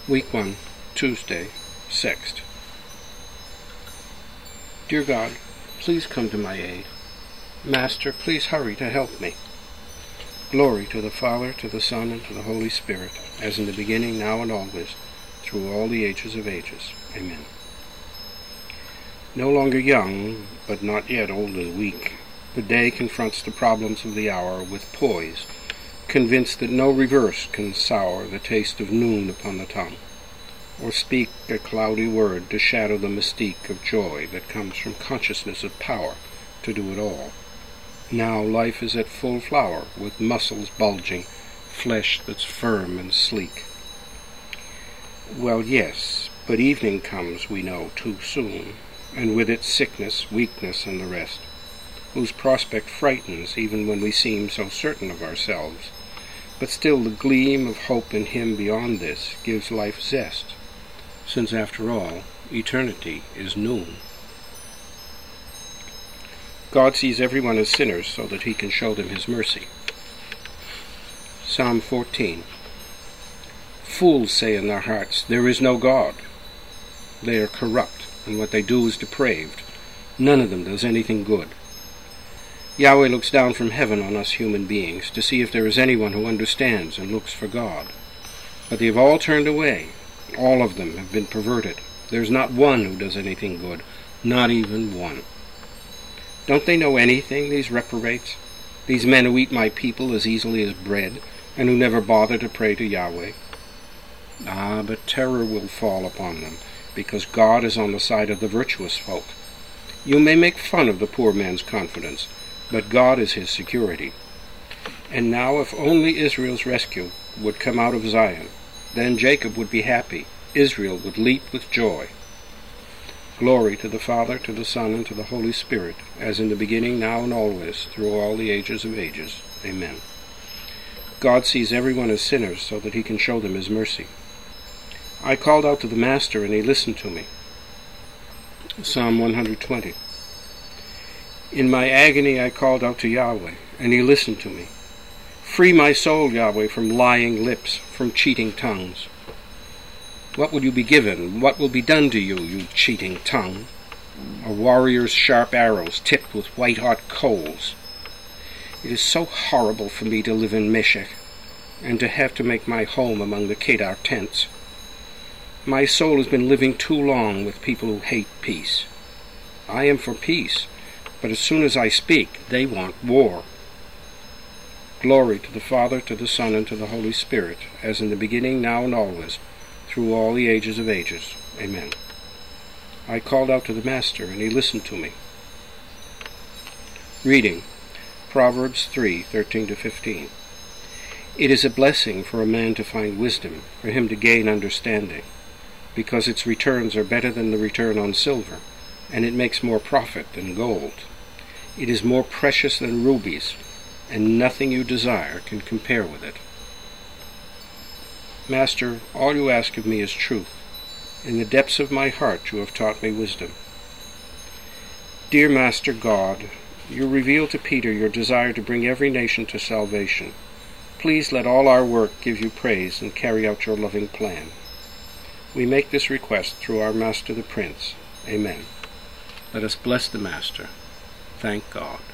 Week 1, Tuesday, 6th. Dear God, please come to my aid. Master, please hurry to help me. Glory to the Father, to the Son, and to the Holy Spirit, as in the beginning, now, and always, through all the ages of ages. Amen. No longer young, but not yet old and weak, the day confronts the problems of the hour with poise, convinced that no reverse can sour the taste of noon upon the tongue, or speak a cloudy word to shadow the mystique of joy that comes from consciousness of power to do it all. Now life is at full flower, with muscles bulging, flesh that's firm and sleek. Well, yes, but evening comes, we know, too soon, and with it sickness, weakness, and the rest, whose prospect frightens even when we seem so certain of ourselves. But still the gleam of hope in Him beyond this gives life zest, since after all, eternity is noon. God sees everyone as sinners so that He can show them His mercy. Psalm 14. Fools say in their hearts, "There is no God." They are corrupt, and what they do is depraved. None of them does anything good. Yahweh looks down from heaven on us human beings to see if there is anyone who understands and looks for God. But they have all turned away. All of them have been perverted. There is not one who does anything good, not even one. Don't they know anything, these reprobates? These men who eat my people as easily as bread, and who never bother to pray to Yahweh? Ah, but terror will fall upon them, because God is on the side of the virtuous folk. You may make fun of the poor man's confidence, but God is his security. And now if only Israel's rescue would come out of Zion, then Jacob would be happy, Israel would leap with joy. Glory to the Father, to the Son, and to the Holy Spirit, as in the beginning, now, and always, through all the ages of ages. Amen. God sees everyone as sinners so that He can show them His mercy. I called out to the Master, and He listened to me. Psalm 120. In my agony I called out to Yahweh, and He listened to me. Free my soul, Yahweh, from lying lips, from cheating tongues. What will you be given? What will be done to you, you cheating tongue? A warrior's sharp arrows tipped with white-hot coals. It is so horrible for me to live in Meshech, and to have to make my home among the Kedar tents. My soul has been living too long with people who hate peace. I am for peace, but as soon as I speak, they want war. Glory to the Father, to the Son, and to the Holy Spirit, as in the beginning, now, and always, through all the ages of ages. Amen. I called out to the Master, and He listened to me. Reading Proverbs 3:13-15. It is a blessing for a man to find wisdom, for him to gain understanding, because its returns are better than the return on silver, and it makes more profit than gold. It is more precious than rubies, and nothing you desire can compare with it. Master, all you ask of me is truth. In the depths of my heart you have taught me wisdom. Dear Master God, you revealed to Peter your desire to bring every nation to salvation. Please let all our work give you praise and carry out your loving plan. We make this request through our Master the Prince. Amen. Let us bless the Master. Thank God.